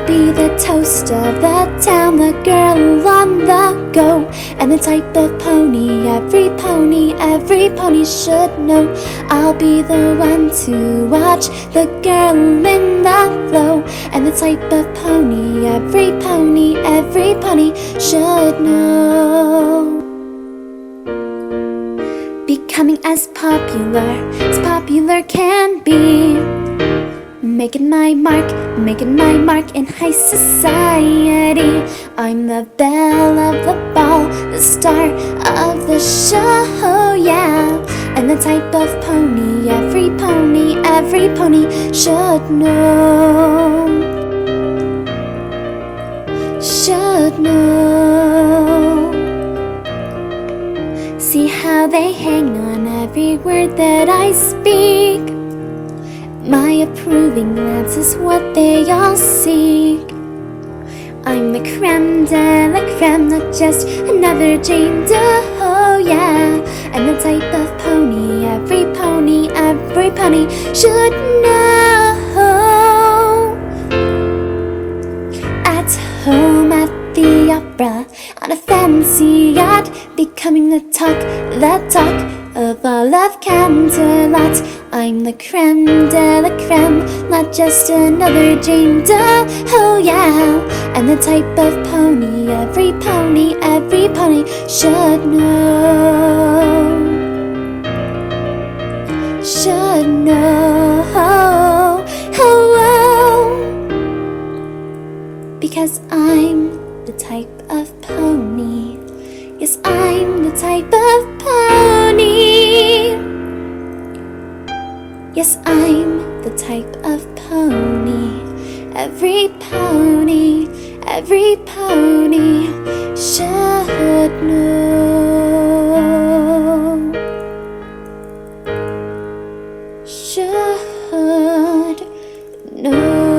be the toast of the town, the girl on the go, and the type of pony every pony should know. I'll be the one to watch, the girl in the flow, and the type of pony every pony should know. Becoming as popular can be. Making my mark in high society. I'm the belle of the ball, the star of the show, yeah. And the type of pony every pony should know. Should know. See how they hang on every word that I speak. My approving glance is what they all seek. I'm the creme de la creme, not just another Jane Doe, yeah. And the type of pony every pony should know. At home, at the opera, on a fancy yacht, becoming the talk of all of Canterlot. I'm the creme de la creme, not just another Jane Doe, oh yeah. And the type of pony every pony should know. Should know, oh, oh. Because I'm the type of pony. Yes, I'm the type of pony. Yes, I'm the type of pony. Every pony should know. Should know.